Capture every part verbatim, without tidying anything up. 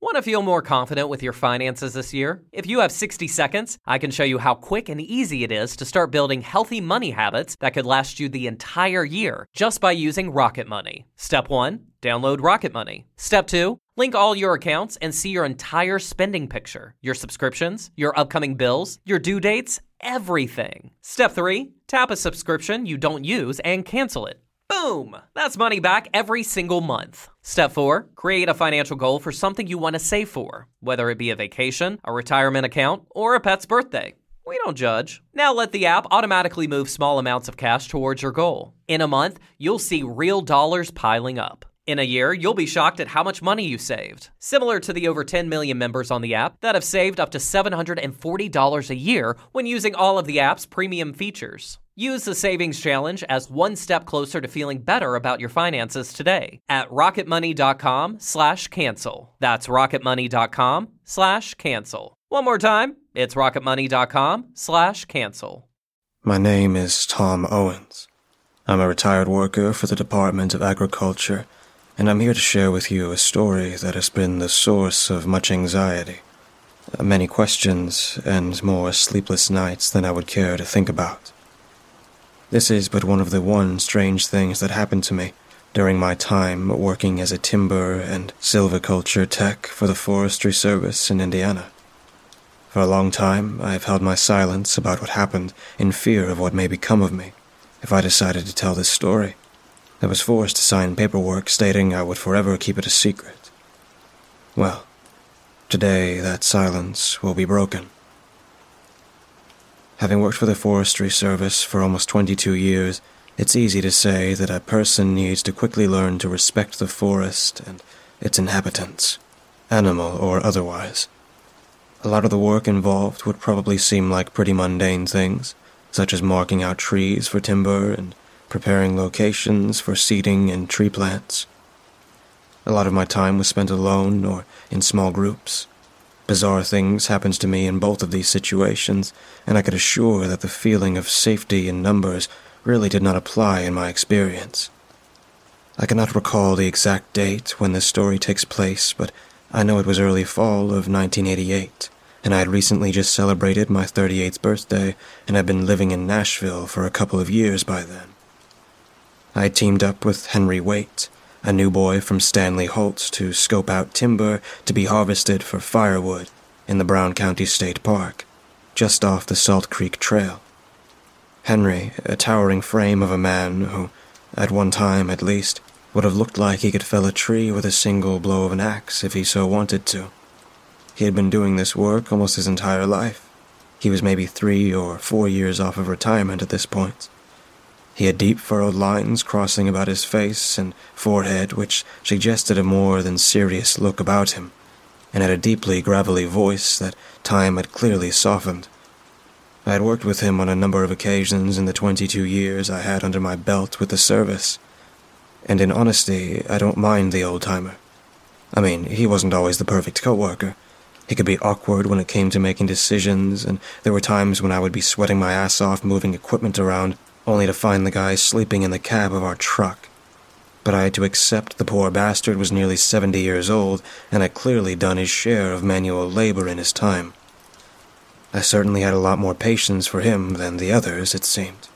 Want to feel more confident with your finances this year? If you have sixty seconds, I can show you how quick and easy it is to start building healthy money habits that could last you the entire year just by using Rocket Money. Step one, download Rocket Money. Step two, link all your accounts and see your entire spending picture, your subscriptions, your upcoming bills, your due dates, everything. Step three, tap a subscription you don't use and cancel it. Boom! That's money back every single month. Step four, create a financial goal for something you want to save for, whether it be a vacation, a retirement account, or a pet's birthday. We don't judge. Now let the app automatically move small amounts of cash towards your goal. In a month, you'll see real dollars piling up. In a year, you'll be shocked at how much money you saved. Similar to the over ten million members on the app that have saved up to seven hundred forty dollars a year when using all of the app's premium features. Use the Savings Challenge as one step closer to feeling better about your finances today at rocketmoney.com slash cancel. That's rocketmoney.com slash cancel. One more time, it's rocketmoney.com slash cancel. My name is Tom Owens. I'm a retired worker for the Department of Agriculture, and I'm here to share with you a story that has been the source of much anxiety, many questions, and more sleepless nights than I would care to think about. This is but one of the one strange things that happened to me during my time working as a timber and silviculture tech for the Forestry Service in Indiana. For a long time, I have held my silence about what happened in fear of what may become of me if I decided to tell this story. I was forced to sign paperwork stating I would forever keep it a secret. Well, today that silence will be broken. Having worked for the Forestry Service for almost twenty-two years, it's easy to say that a person needs to quickly learn to respect the forest and its inhabitants, animal or otherwise. A lot of the work involved would probably seem like pretty mundane things, such as marking out trees for timber and preparing locations for seeding and tree plants. A lot of my time was spent alone or in small groups. Bizarre things happened to me in both of these situations, and I could assure that the feeling of safety in numbers really did not apply in my experience. I cannot recall the exact date when this story takes place, but I know it was early fall of nineteen eighty-eight, and I had recently just celebrated my thirty-eighth birthday and had been living in Nashville for a couple of years by then. I had teamed up with Henry Waite, a new boy from Stanley Holt, to scope out timber to be harvested for firewood in the Brown County State Park, just off the Salt Creek Trail. Henry, a towering frame of a man who, at one time at least, would have looked like he could fell a tree with a single blow of an axe if he so wanted to. He had been doing this work almost his entire life. He was maybe three or four years off of retirement at this point. He had deep furrowed lines crossing about his face and forehead, which suggested a more than serious look about him, and had a deeply gravelly voice that time had clearly softened. I had worked with him on a number of occasions in the twenty-two years I had under my belt with the service, and in honesty, I don't mind the old-timer. I mean, he wasn't always the perfect co-worker. He could be awkward when it came to making decisions, and there were times when I would be sweating my ass off moving equipment around, only to find the guy sleeping in the cab of our truck. But I had to accept the poor bastard was nearly seventy years old and had clearly done his share of manual labor in his time. I certainly had a lot more patience for him than the others, it seemed.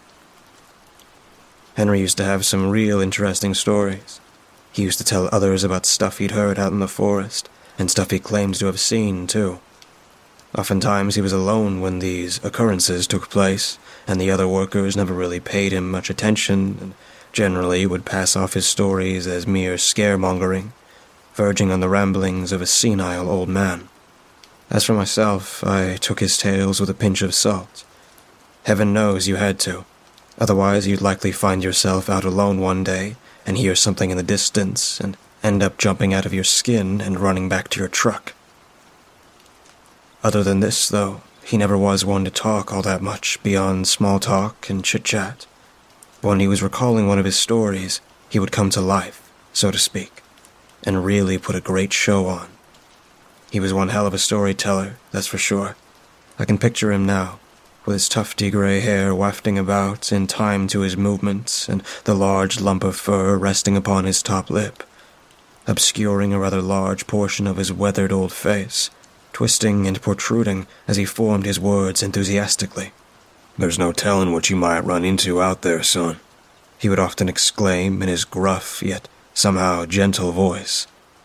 Henry used to have some real interesting stories. He used to tell others about stuff he'd heard out in the forest, and stuff he claimed to have seen, too. Oftentimes he was alone when these occurrences took place, and the other workers never really paid him much attention, and generally would pass off his stories as mere scaremongering, verging on the ramblings of a senile old man. As for myself, I took his tales with a pinch of salt. Heaven knows you had to. Otherwise you'd likely find yourself out alone one day, and hear something in the distance, and end up jumping out of your skin and running back to your truck. Other than this, though, he never was one to talk all that much beyond small talk and chit-chat. When he was recalling one of his stories, he would come to life, so to speak, and really put a great show on. He was one hell of a storyteller, that's for sure. I can picture him now, with his tufty gray hair wafting about in time to his movements and the large lump of fur resting upon his top lip. obscuring a rather large portion of his weathered old face, twisting and protruding as he formed his words enthusiastically. "There's no telling what you might run into out there, son," he would often exclaim in his gruff yet somehow gentle voice.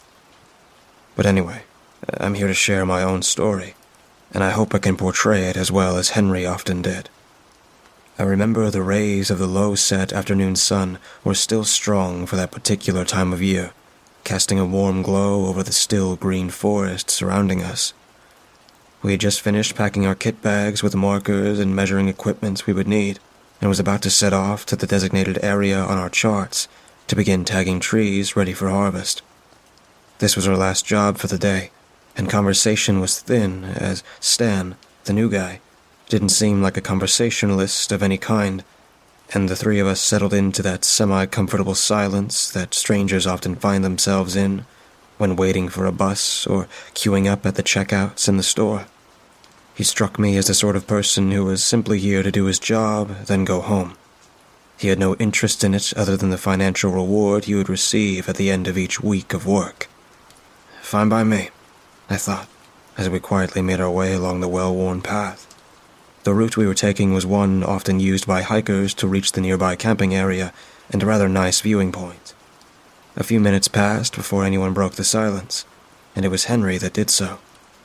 But anyway, I'm here to share my own story, and I hope I can portray it as well as Henry often did. I remember the rays of the low-set afternoon sun were still strong for that particular time of year, casting a warm glow over the still green forest surrounding us. We had just finished packing our kit bags with markers and measuring equipment we would need, and was about to set off to the designated area on our charts to begin tagging trees ready for harvest. This was our last job for the day, and conversation was thin as Stan, the new guy, didn't seem like a conversationalist of any kind, and the three of us settled into that semi-comfortable silence that strangers often find themselves in when waiting for a bus or queuing up at the checkouts in the store. He struck me as the sort of person who was simply here to do his job, then go home. He had no interest in it other than the financial reward he would receive at the end of each week of work. Fine by me, I thought, as we quietly made our way along the well-worn path. The route we were taking was one often used by hikers to reach the nearby camping area and a rather nice viewing point. A few minutes passed before anyone broke the silence, and it was Henry that did so.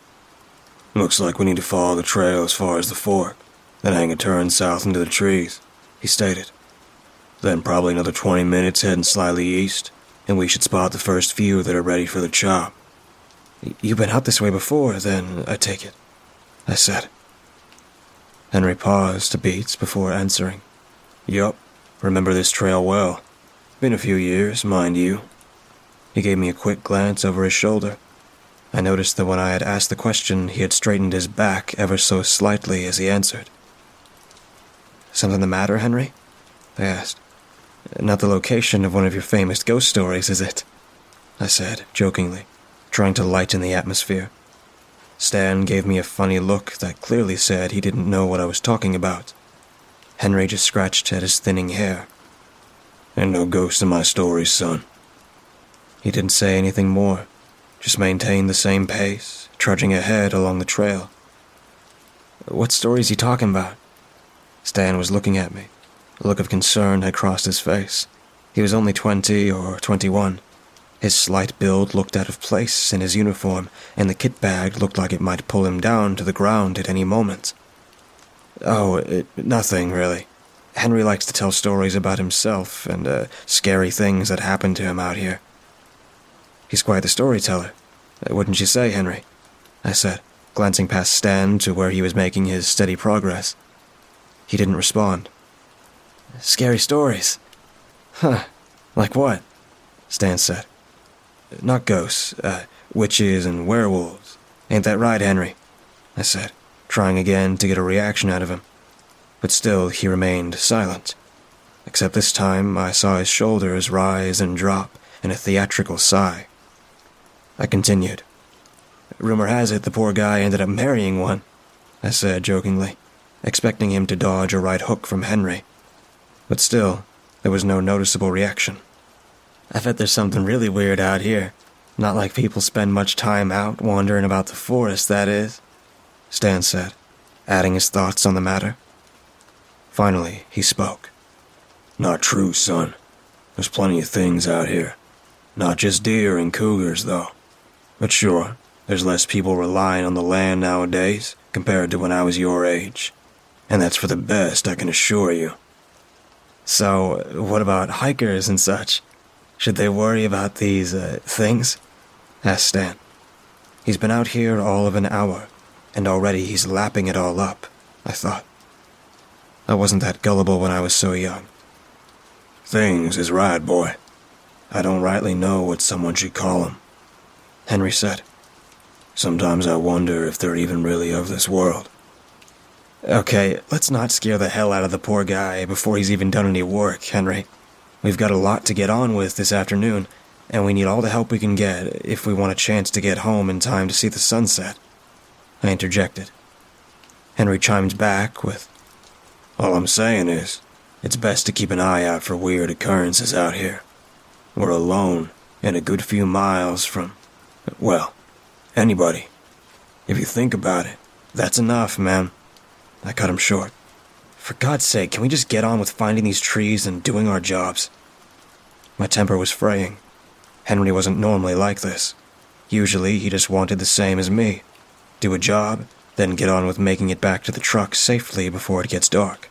"Looks like we need to follow the trail as far as the fork, then hang a turn south into the trees," he stated. "Then probably another twenty minutes heading slightly east, and we should spot the first few that are ready for the chop." "You've been out this way before, then, I take it," I said. Henry paused a beat before answering. "Yup, remember this trail well. Been a few years, mind you." He gave me a quick glance over his shoulder. I noticed that when I had asked the question, he had straightened his back ever so slightly as he answered. "Something the matter, Henry?" I asked. "Not the location of one of your famous ghost stories, is it?" I said, jokingly, trying to lighten the atmosphere. Stan gave me a funny look that clearly said he didn't know what I was talking about. Henry just scratched at his thinning hair. "Ain't no ghost in my stories, son." He didn't say anything more, just maintained the same pace, trudging ahead along the trail. "What story's he talking about?" Stan was looking at me. A look of concern had crossed his face. He was only twenty or twenty-one. His slight build looked out of place in his uniform, and the kit bag looked like it might pull him down to the ground at any moment. "Oh, it, nothing, really. Henry likes to tell stories about himself and uh, scary things that happened to him out here." "He's quite the storyteller, wouldn't you say, Henry?" I said, glancing past Stan to where he was making his steady progress. He didn't respond. "Scary stories? Huh, like what?" Stan said. "Not ghosts, uh, witches and werewolves. Ain't that right, Henry?" I said, trying again to get a reaction out of him. But still he remained silent, except this time I saw his shoulders rise and drop in a theatrical sigh. I continued. "Rumor has it the poor guy ended up marrying one," I said jokingly, expecting him to dodge a right hook from Henry. But still, there was no noticeable reaction. "I bet there's something really weird out here. Not like people spend much time out wandering about the forest, that is," Stan said, adding his thoughts on the matter. Finally, he spoke. "Not true, son. There's plenty of things out here. Not just deer and cougars, though. But sure, there's less people relying on the land nowadays compared to when I was your age. And that's for the best, I can assure you." "So, what about hikers and such? Should they worry about these, uh, things?" asked Stan. "He's been out here all of an hour, and already he's lapping it all up," I thought. I wasn't that gullible when I was so young. "Things is right, boy. I don't rightly know what someone should call 'em," Henry said. "Sometimes I wonder if they're even really of this world." "Okay, let's not scare the hell out of the poor guy before he's even done any work, Henry. We've got a lot to get on with this afternoon, and we need all the help we can get if we want a chance to get home in time to see the sunset," I interjected. Henry chimed back with, "All I'm saying is, it's best to keep an eye out for weird occurrences out here. We're alone, and a good few miles from, well, anybody. If you think about it, that's enough, man. I cut him short. For God's sake, can we just get on with finding these trees and doing our jobs? My temper was fraying. Henry wasn't normally like this. Usually, he just wanted the same as me. Do a job, then get on with making it back to the truck safely before it gets dark.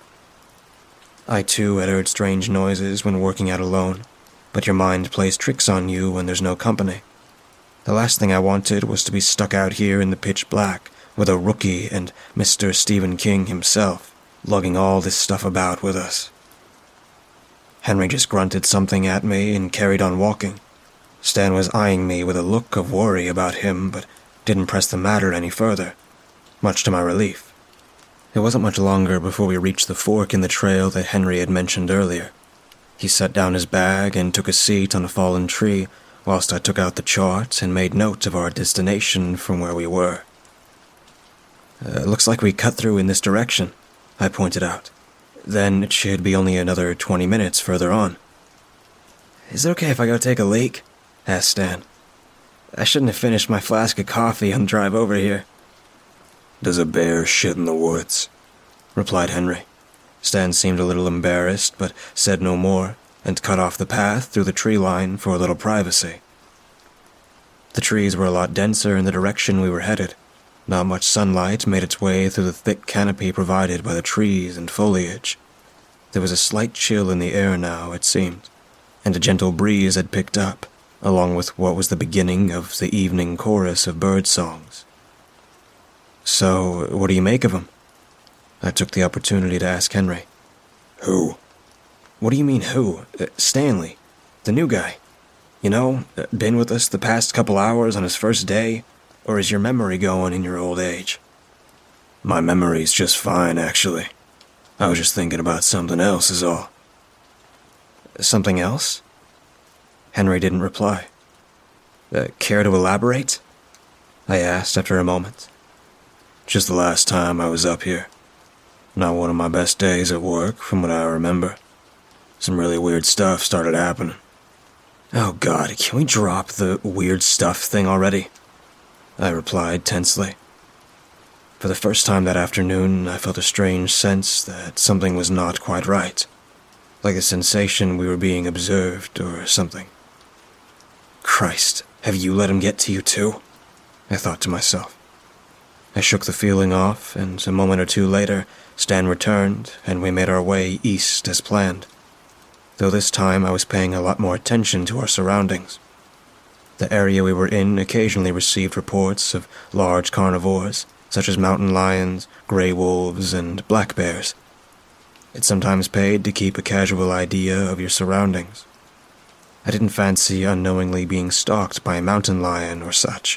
I too had heard strange noises when working out alone, but your mind plays tricks on you when there's no company. The last thing I wanted was to be stuck out here in the pitch black with a rookie and Mister Stephen King himself, lugging all this stuff about with us. Henry just grunted something at me and carried on walking. Stan was eyeing me with a look of worry about him, but didn't press the matter any further, much to my relief. It wasn't much longer before we reached the fork in the trail that Henry had mentioned earlier. He set down his bag and took a seat on a fallen tree, whilst I took out the chart and made note of our destination from where we were. Uh, looks like we cut through in this direction, I pointed out. Then it should be only another twenty minutes further on. Is it okay if I go take a leak? Asked Stan. I shouldn't have finished my flask of coffee on the drive over here. Does a bear shit in the woods? Replied Henry. Stan seemed a little embarrassed, but said no more, and cut off the path through the tree line for a little privacy. The trees were a lot denser in the direction we were headed. Not much sunlight made its way through the thick canopy provided by the trees and foliage. There was a slight chill in the air now, it seemed, and a gentle breeze had picked up, along with what was the beginning of the evening chorus of bird songs. So, what do you make of him? I took the opportunity to ask Henry. Who? What do you mean, who? Uh, Stanley. The new guy. You know, uh, been with us the past couple hours on his first day? Or is your memory going in your old age? My memory's just fine, actually. I was just thinking about something else is all. Something else? Henry didn't reply. Uh, care to elaborate? I asked after a moment. Just the last time I was up here. Not one of my best days at work, from what I remember. Some really weird stuff started happening. Oh God, can we drop the weird stuff thing already? I replied tensely. For the first time that afternoon, I felt a strange sense that something was not quite right. Like a sensation we were being observed or something. Christ, have you let him get to you too? I thought to myself. I shook the feeling off, and a moment or two later, Stan returned, and we made our way east as planned. Though this time I was paying a lot more attention to our surroundings. The area we were in occasionally received reports of large carnivores, such as mountain lions, gray wolves, and black bears. It sometimes paid to keep a casual idea of your surroundings. I didn't fancy unknowingly being stalked by a mountain lion or such.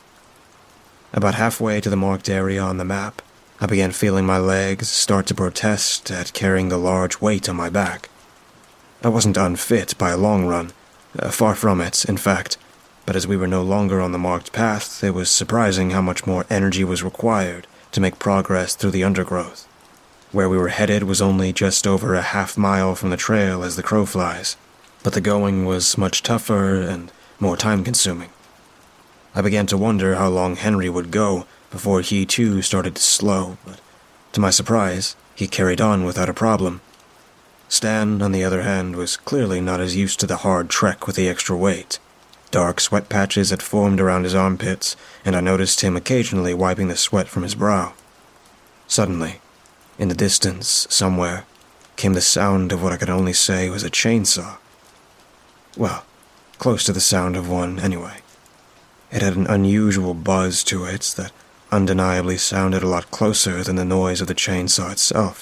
About halfway to the marked area on the map, I began feeling my legs start to protest at carrying the large weight on my back. I wasn't unfit by a long run, uh, far from it, in fact, but as we were no longer on the marked path, it was surprising how much more energy was required to make progress through the undergrowth. Where we were headed was only just over a half mile from the trail as the crow flies, but the going was much tougher and more time-consuming. I began to wonder how long Henry would go before he too started to slow, but to my surprise, he carried on without a problem. Stan, on the other hand, was clearly not as used to the hard trek with the extra weight. Dark sweat patches had formed around his armpits, and I noticed him occasionally wiping the sweat from his brow. Suddenly, in the distance, somewhere, came the sound of what I could only say was a chainsaw. Well, close to the sound of one, anyway. It had an unusual buzz to it that undeniably sounded a lot closer than the noise of the chainsaw itself.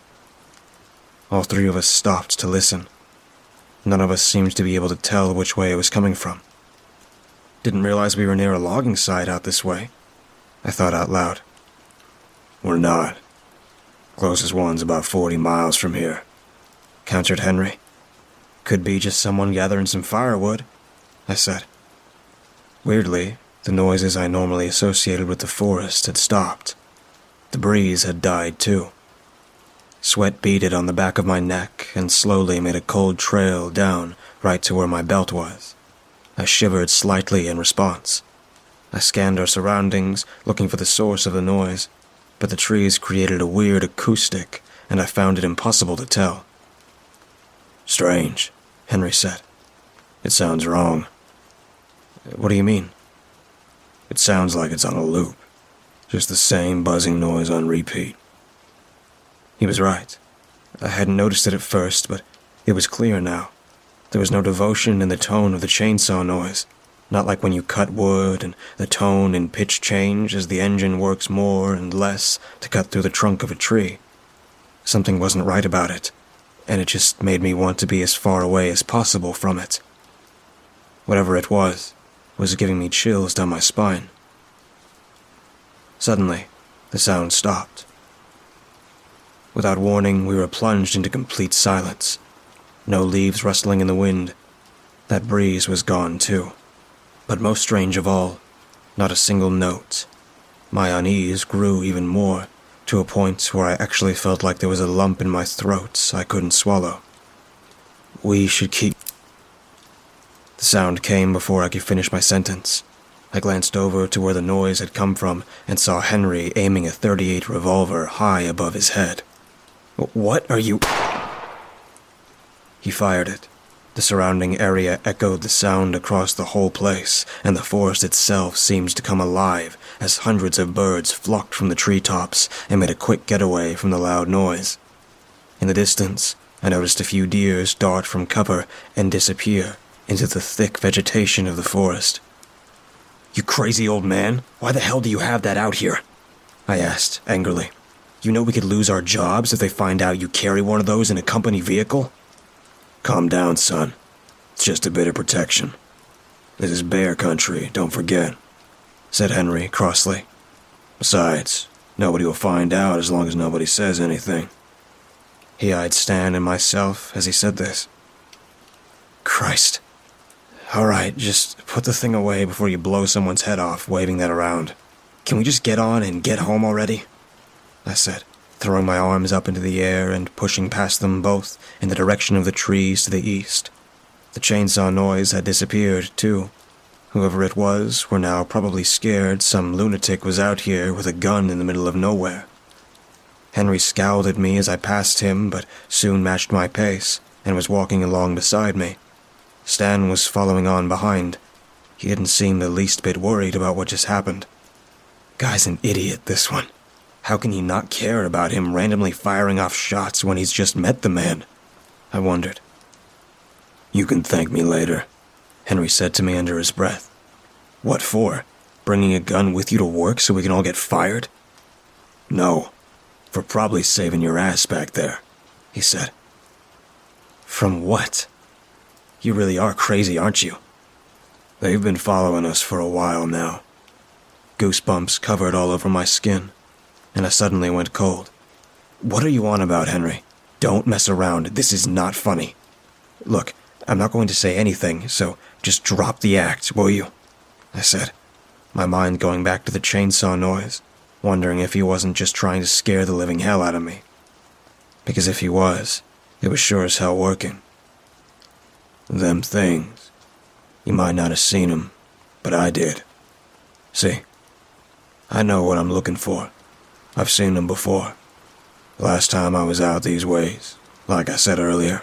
All three of us stopped to listen. None of us seemed to be able to tell which way it was coming from. Didn't realize we were near a logging site out this way, I thought out loud. We're not. Closest one's about forty miles from here, countered Henry. Could be just someone gathering some firewood, I said. Weirdly, the noises I normally associated with the forest had stopped. The breeze had died too. Sweat beaded on the back of my neck and slowly made a cold trail down right to where my belt was. I shivered slightly in response. I scanned our surroundings, looking for the source of the noise, but the trees created a weird acoustic, and I found it impossible to tell. "Strange," Henry said. "It sounds wrong." "What do you mean?" "It sounds like it's on a loop. Just the same buzzing noise on repeat." He was right. I hadn't noticed it at first, but it was clear now. There was no devotion in the tone of the chainsaw noise, not like when you cut wood and the tone and pitch change as the engine works more and less to cut through the trunk of a tree. Something wasn't right about it, and it just made me want to be as far away as possible from it. Whatever it was, was giving me chills down my spine. Suddenly, the sound stopped. Without warning, we were plunged into complete silence. No leaves rustling in the wind. That breeze was gone, too. But most strange of all, not a single note. My unease grew even more, to a point where I actually felt like there was a lump in my throat I couldn't swallow. "We should keep..." The sound came before I could finish my sentence. I glanced over to where the noise had come from and saw Henry aiming a thirty-eight revolver high above his head. "What are you..." He fired it. The surrounding area echoed the sound across the whole place, and the forest itself seemed to come alive as hundreds of birds flocked from the treetops and made a quick getaway from the loud noise. In the distance, I noticed a few deers dart from cover and disappear into the thick vegetation of the forest. "You crazy old man, why the hell do you have that out here?" I asked angrily. "You know we could lose our jobs if they find out you carry one of those in a company vehicle?" "Calm down, son. It's just a bit of protection. This is bear country, don't forget," said Henry crossly. "Besides, nobody will find out as long as nobody says anything." He eyed Stan and myself as he said this. Christ. All right, just put the thing away before you blow someone's head off waving that around. Can we just get on and get home already? I said, throwing my arms up into the air and pushing past them both in the direction of the trees to the east. The chainsaw noise had disappeared, too. Whoever it was were now probably scared some lunatic was out here with a gun in the middle of nowhere. Henry scowled at me as I passed him, but soon matched my pace and was walking along beside me. Stan was following on behind. He didn't seem the least bit worried about what just happened. Guy's an idiot, this one. How can he not care about him randomly firing off shots when he's just met the man? I wondered. You can thank me later, Henry said to me under his breath. What for? Bringing a gun with you to work so we can all get fired? No, for probably saving your ass back there, he said. From what? You really are crazy, aren't you? They've been following us for a while now. Goosebumps covered all over my skin, and I suddenly went cold. What are you on about, Henry? Don't mess around. This is not funny. Look, I'm not going to say anything, so just drop the act, will you? I said, my mind going back to the chainsaw noise, wondering if he wasn't just trying to scare the living hell out of me. Because if he was, it was sure as hell working. Them things. You might not have seen them, but I did. See, I know what I'm looking for. I've seen them before. Last time I was out these ways, like I said earlier.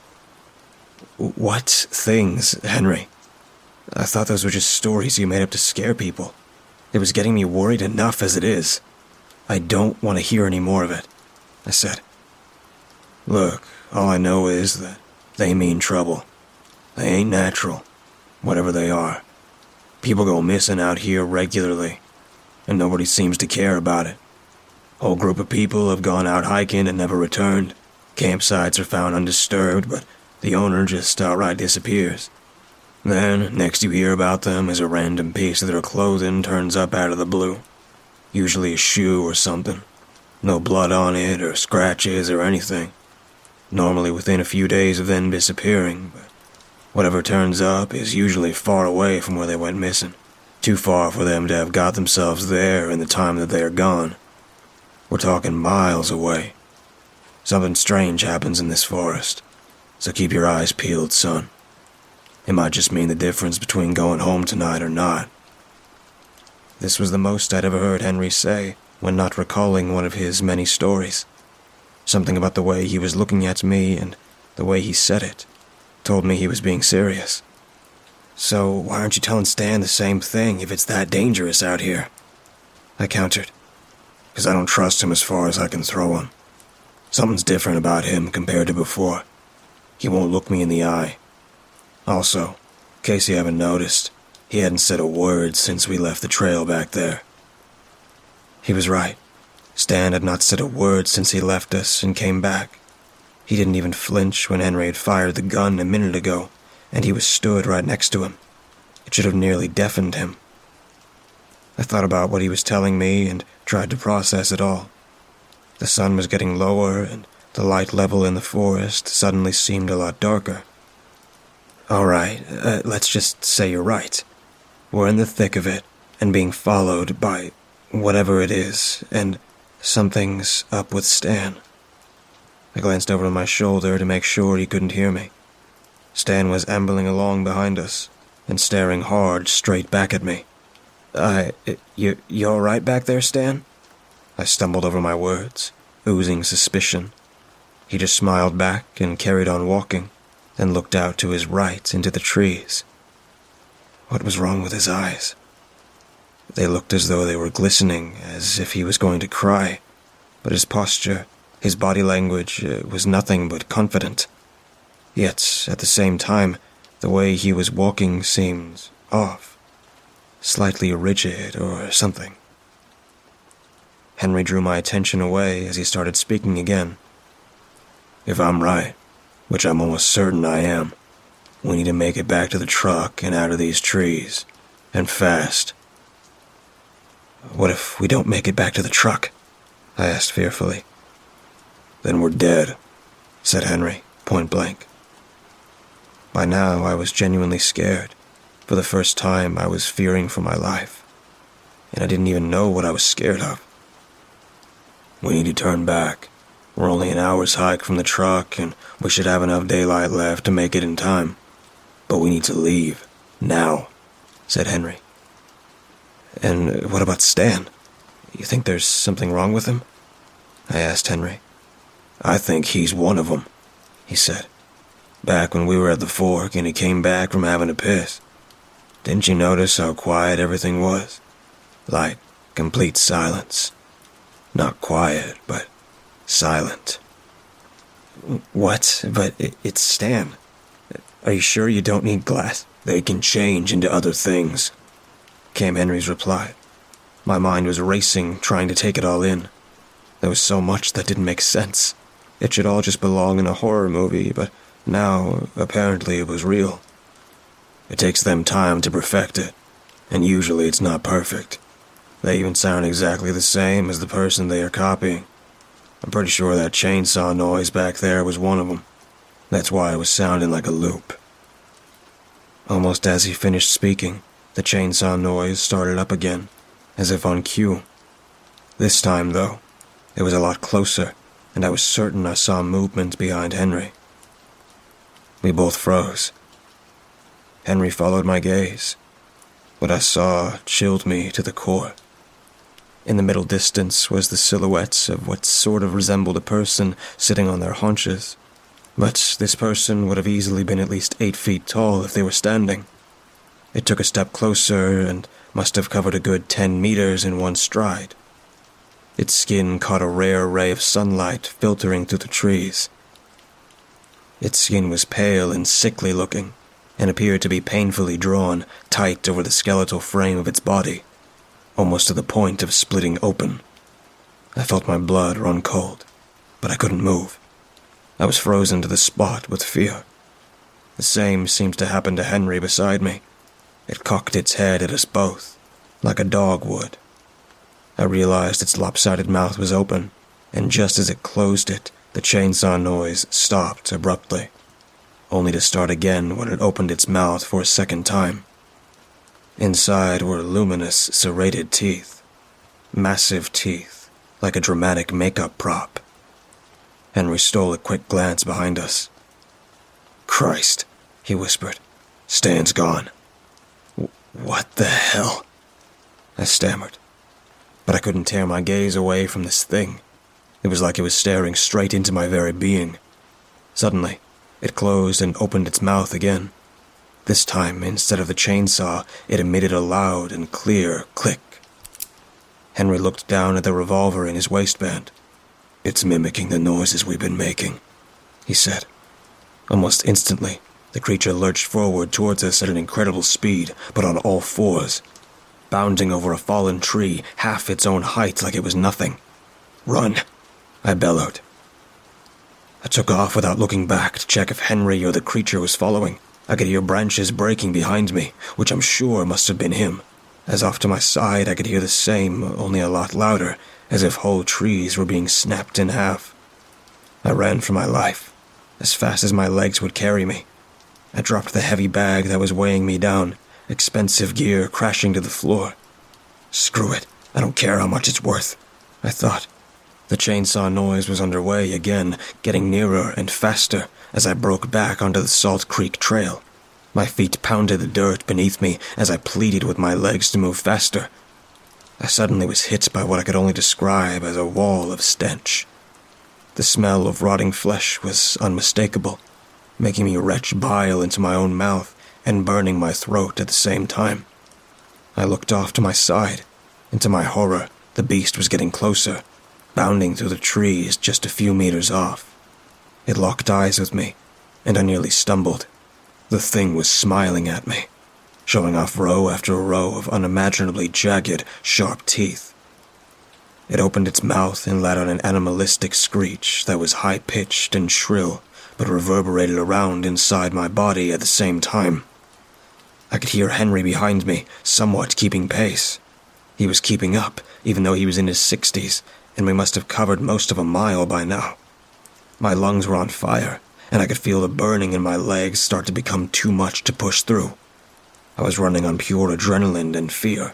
What things, Henry? I thought those were just stories you made up to scare people. It was getting me worried enough as it is. I don't want to hear any more of it, I said. Look, all I know is that they mean trouble. They ain't natural, whatever they are. People go missing out here regularly, and nobody seems to care about it. Whole group of people have gone out hiking and never returned. Campsites are found undisturbed, but the owner just outright disappears. Then, next you hear about them is a random piece of their clothing turns up out of the blue. Usually a shoe or something. No blood on it or scratches or anything. Normally within a few days of them disappearing, but whatever turns up is usually far away from where they went missing. Too far for them to have got themselves there in the time that they are gone. We're talking miles away. Something strange happens in this forest, so keep your eyes peeled, son. It might just mean the difference between going home tonight or not. This was the most I'd ever heard Henry say when not recalling one of his many stories. Something about the way he was looking at me and the way he said it told me he was being serious. So why aren't you telling Stan the same thing if it's that dangerous out here? I countered. Because I don't trust him as far as I can throw him. Something's different about him compared to before. He won't look me in the eye. Also, in case you haven't noticed, he hadn't said a word since we left the trail back there. He was right. Stan had not said a word since he left us and came back. He didn't even flinch when Henry had fired the gun a minute ago, and he was stood right next to him. It should have nearly deafened him. I thought about what he was telling me and tried to process it all. The sun was getting lower, and the light level in the forest suddenly seemed a lot darker. All right, uh, let's just say you're right. We're in the thick of it, and being followed by whatever it is, and something's up with Stan. I glanced over my shoulder to make sure he couldn't hear me. Stan was ambling along behind us, and staring hard straight back at me. I... You, you all right back there, Stan? I stumbled over my words, oozing suspicion. He just smiled back and carried on walking, then looked out to his right into the trees. What was wrong with his eyes? They looked as though they were glistening, as if he was going to cry, but his posture, his body language, uh, was nothing but confident. Yet, at the same time, the way he was walking seemed off, slightly rigid or something. Henry drew my attention away as he started speaking again. If I'm right, which I'm almost certain I am, we need to make it back to the truck and out of these trees, and fast. What if we don't make it back to the truck? I asked fearfully. Then we're dead, said Henry, point blank. By now I was genuinely scared. For the first time I was fearing for my life, and I didn't even know what I was scared of. We need to turn back. We're only an hour's hike from the truck, and we should have enough daylight left to make it in time. But we need to leave, now, said Henry. And what about Stan? You think there's something wrong with him? I asked Henry. I think he's one of them, he said. Back when we were at the fork and he came back from having a piss. Didn't you notice how quiet everything was? Like complete silence. Not quiet, but silent. What? But it's Stan. Are you sure you don't need glass? They can change into other things, came Henry's reply. My mind was racing, trying to take it all in. There was so much that didn't make sense. It should all just belong in a horror movie, but now, apparently it was real. It takes them time to perfect it, and usually it's not perfect. They even sound exactly the same as the person they are copying. I'm pretty sure that chainsaw noise back there was one of them. That's why it was sounding like a loop. Almost as he finished speaking, the chainsaw noise started up again, as if on cue. This time, though, it was a lot closer, and I was certain I saw movement behind Henry. We both froze. Henry followed my gaze. What I saw chilled me to the core. In the middle distance was the silhouette of what sort of resembled a person sitting on their haunches. But this person would have easily been at least eight feet tall if they were standing. It took a step closer and must have covered a good ten meters in one stride. Its skin caught a rare ray of sunlight filtering through the trees. Its skin was pale and sickly looking, and appeared to be painfully drawn tight over the skeletal frame of its body, almost to the point of splitting open. I felt my blood run cold, but I couldn't move. I was frozen to the spot with fear. The same seemed to happen to Henry beside me. It cocked its head at us both, like a dog would. I realized its lopsided mouth was open, and just as it closed it, the chainsaw noise stopped abruptly, only to start again when it opened its mouth for a second time. Inside were luminous, serrated teeth. Massive teeth, like a dramatic makeup prop. Henry stole a quick glance behind us. "Christ," he whispered. Stan's gone. W- what the hell? I stammered. But I couldn't tear my gaze away from this thing. It was like it was staring straight into my very being. Suddenly, it closed and opened its mouth again. This time, instead of the chainsaw, it emitted a loud and clear click. Henry looked down at the revolver in his waistband. "It's mimicking the noises we've been making," he said. Almost instantly, the creature lurched forward towards us at an incredible speed, but on all fours, bounding over a fallen tree, half its own height like it was nothing. "Run!" I bellowed. I took off without looking back to check if Henry or the creature was following. I could hear branches breaking behind me, which I'm sure must have been him. As off to my side, I could hear the same, only a lot louder, as if whole trees were being snapped in half. I ran for my life, as fast as my legs would carry me. I dropped the heavy bag that was weighing me down, expensive gear crashing to the floor. Screw it, I don't care how much it's worth, I thought. The chainsaw noise was underway again, getting nearer and faster as I broke back onto the Salt Creek Trail. My feet pounded the dirt beneath me as I pleaded with my legs to move faster. I suddenly was hit by what I could only describe as a wall of stench. The smell of rotting flesh was unmistakable, making me retch bile into my own mouth and burning my throat at the same time. I looked off to my side, and to my horror, the beast was getting closer, bounding through the trees just a few meters off. It locked eyes with me, and I nearly stumbled. The thing was smiling at me, showing off row after row of unimaginably jagged, sharp teeth. It opened its mouth and let out an animalistic screech that was high-pitched and shrill, but reverberated around inside my body at the same time. I could hear Henry behind me, somewhat keeping pace. He was keeping up, even though he was in his sixties, and we must have covered most of a mile by now. My lungs were on fire, and I could feel the burning in my legs start to become too much to push through. I was running on pure adrenaline and fear.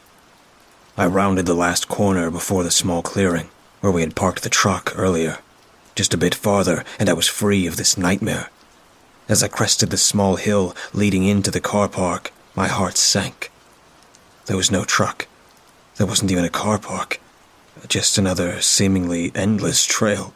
I rounded the last corner before the small clearing, where we had parked the truck earlier. Just a bit farther, and I was free of this nightmare. As I crested the small hill leading into the car park, my heart sank. There was no truck. There wasn't even a car park. Just another seemingly endless trail.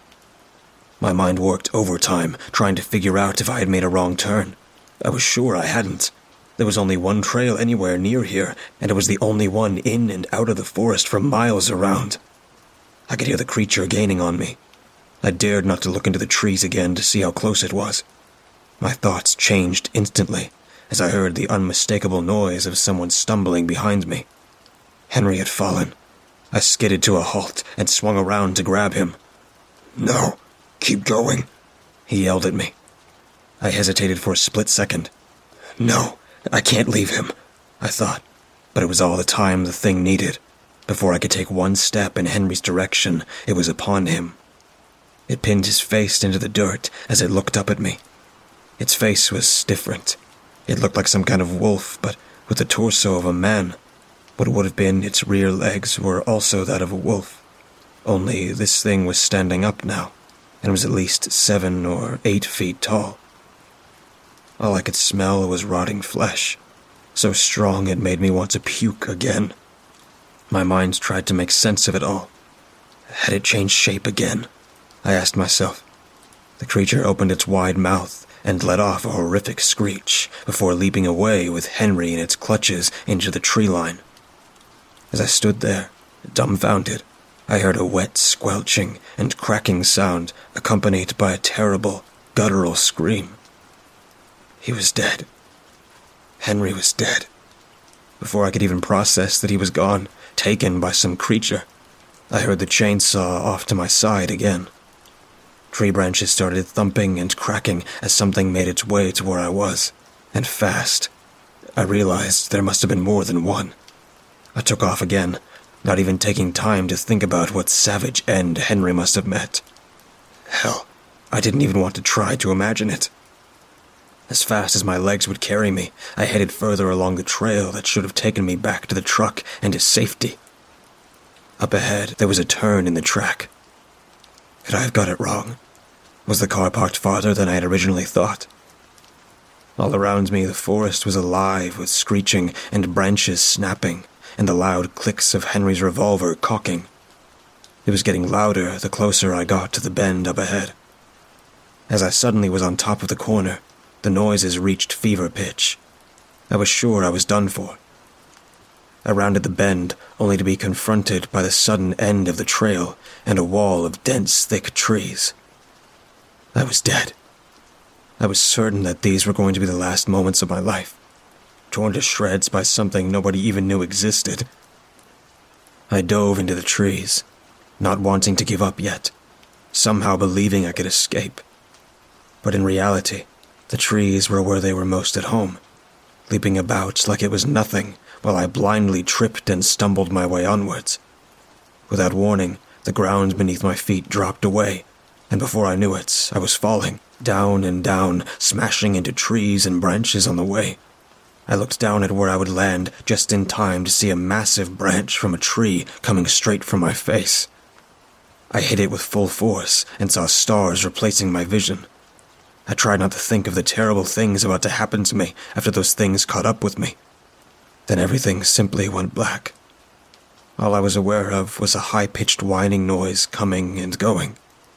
My mind worked overtime, trying to figure out if I had made a wrong turn. I was sure I hadn't. There was only one trail anywhere near here, and it was the only one in and out of the forest for miles around. I could hear the creature gaining on me. I dared not to look into the trees again to see how close it was. My thoughts changed instantly as I heard the unmistakable noise of someone stumbling behind me. Henry had fallen. I skidded to a halt and swung around to grab him. "No, keep going," he yelled at me. I hesitated for a split second. "No, I can't leave him," I thought, but it was all the time the thing needed. Before I could take one step in Henry's direction, it was upon him. It pinned his face into the dirt as it looked up at me. Its face was different. It looked like some kind of wolf, but with the torso of a man. What would have been its rear legs were also that of a wolf. Only this thing was standing up now, and was at least seven or eight feet tall. All I could smell was rotting flesh, so strong it made me want to puke again. My mind tried to make sense of it all. Had it changed shape again? I asked myself. The creature opened its wide mouth and let off a horrific screech before leaping away with Henry in its clutches into the tree line. As I stood there, dumbfounded, I heard a wet squelching and cracking sound accompanied by a terrible, guttural scream. He was dead. Henry was dead. Before I could even process that he was gone, taken by some creature, I heard the chainsaw off to my side again. Tree branches started thumping and cracking as something made its way to where I was, and fast. I realized there must have been more than one. I took off again, not even taking time to think about what savage end Henry must have met. Hell, I didn't even want to try to imagine it. As fast as my legs would carry me, I headed further along the trail that should have taken me back to the truck and to safety. Up ahead, there was a turn in the track. Could I have got it wrong? Was the car parked farther than I had originally thought? All around me the forest was alive with screeching and branches snapping, and the loud clicks of Henry's revolver cocking. It was getting louder the closer I got to the bend up ahead. As I suddenly was on top of the corner, the noises reached fever pitch. I was sure I was done for. I rounded the bend, only to be confronted by the sudden end of the trail and a wall of dense, thick trees. I was dead. I was certain that these were going to be the last moments of my life, torn to shreds by something nobody even knew existed. I dove into the trees, not wanting to give up yet, somehow believing I could escape. But in reality, the trees were where they were most at home, leaping about like it was nothing while I blindly tripped and stumbled my way onwards. Without warning, the ground beneath my feet dropped away, and before I knew it, I was falling, down and down, smashing into trees and branches on the way. I looked down at where I would land just in time to see a massive branch from a tree coming straight for my face. I hit it with full force and saw stars replacing my vision. I tried not to think of the terrible things about to happen to me after those things caught up with me. Then everything simply went black. All I was aware of was a high-pitched whining noise coming and going.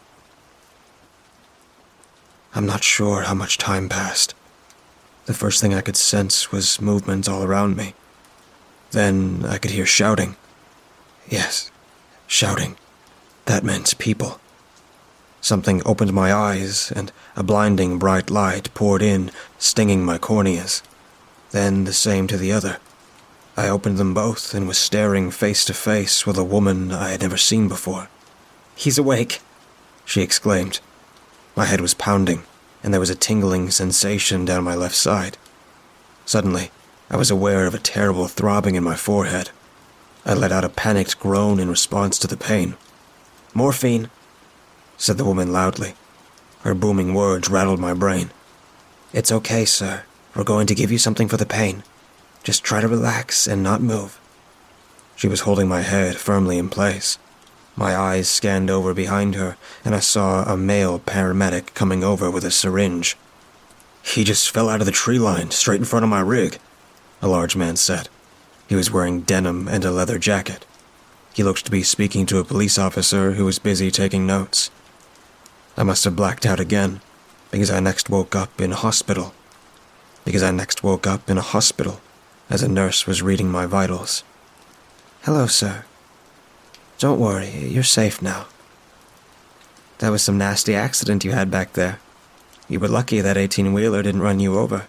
I'm not sure how much time passed. The first thing I could sense was movement all around me. Then I could hear shouting. Yes, shouting. That meant people. Something opened my eyes, and a blinding bright light poured in, stinging my corneas. Then the same to the other. I opened them both and was staring face to face with a woman I had never seen before. "He's awake," she exclaimed. My head was pounding, and there was a tingling sensation down my left side. Suddenly, I was aware of a terrible throbbing in my forehead. I let out a panicked groan in response to the pain. "Morphine," said the woman loudly. Her booming words rattled my brain. "It's okay, sir. We're going to give you something for the pain. Just try to relax and not move." She was holding my head firmly in place. My eyes scanned over behind her, and I saw a male paramedic coming over with a syringe. "He just fell out of the tree line, straight in front of my rig," a large man said. He was wearing denim and a leather jacket. He looked to be speaking to a police officer who was busy taking notes. I must have blacked out again, because I next woke up in a hospital. Because I next woke up in a hospital, as a nurse was reading my vitals. "Hello, sir. Don't worry, you're safe now. That was some nasty accident you had back there. You were lucky that eighteen-wheeler didn't run you over."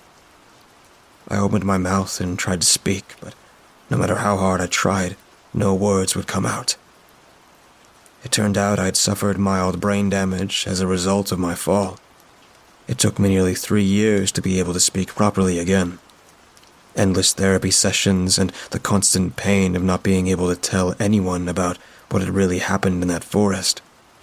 I opened my mouth and tried to speak, but no matter how hard I tried, no words would come out. It turned out I'd suffered mild brain damage as a result of my fall. It took me nearly three years to be able to speak properly again. Endless therapy sessions and the constant pain of not being able to tell anyone about what had really happened in that forest.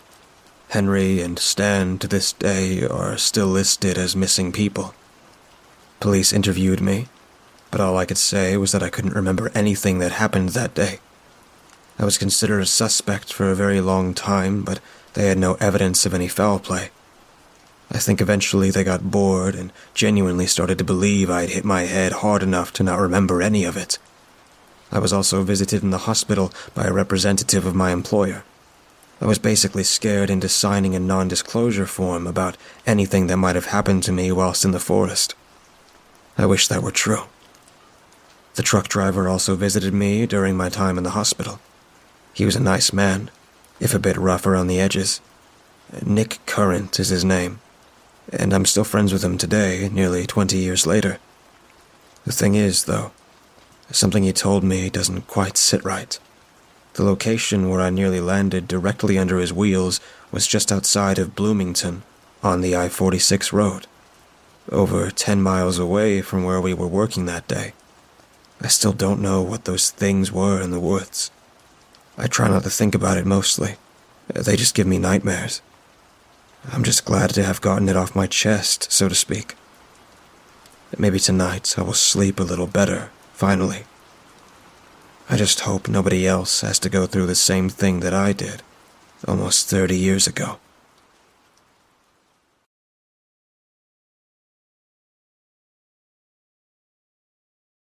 Henry and Stan to this day are still listed as missing people. Police interviewed me, but all I could say was that I couldn't remember anything that happened that day. I was considered a suspect for a very long time, but they had no evidence of any foul play. I think eventually they got bored and genuinely started to believe I'd hit my head hard enough to not remember any of it. I was also visited in the hospital by a representative of my employer. I was basically scared into signing a non-disclosure form about anything that might have happened to me whilst in the forest. I wish that were true. The truck driver also visited me during my time in the hospital. He was a nice man, if a bit rough around the edges. Nick Current is his name, and I'm still friends with him today, nearly twenty years later. The thing is, though, something he told me doesn't quite sit right. The location where I nearly landed directly under his wheels was just outside of Bloomington, on the I forty-six road, over ten miles away from where we were working that day. I still don't know what those things were in the woods. I try not to think about it mostly. They just give me nightmares. I'm just glad to have gotten it off my chest, so to speak. Maybe tonight I will sleep a little better, finally. I just hope nobody else has to go through the same thing that I did, almost thirty years ago.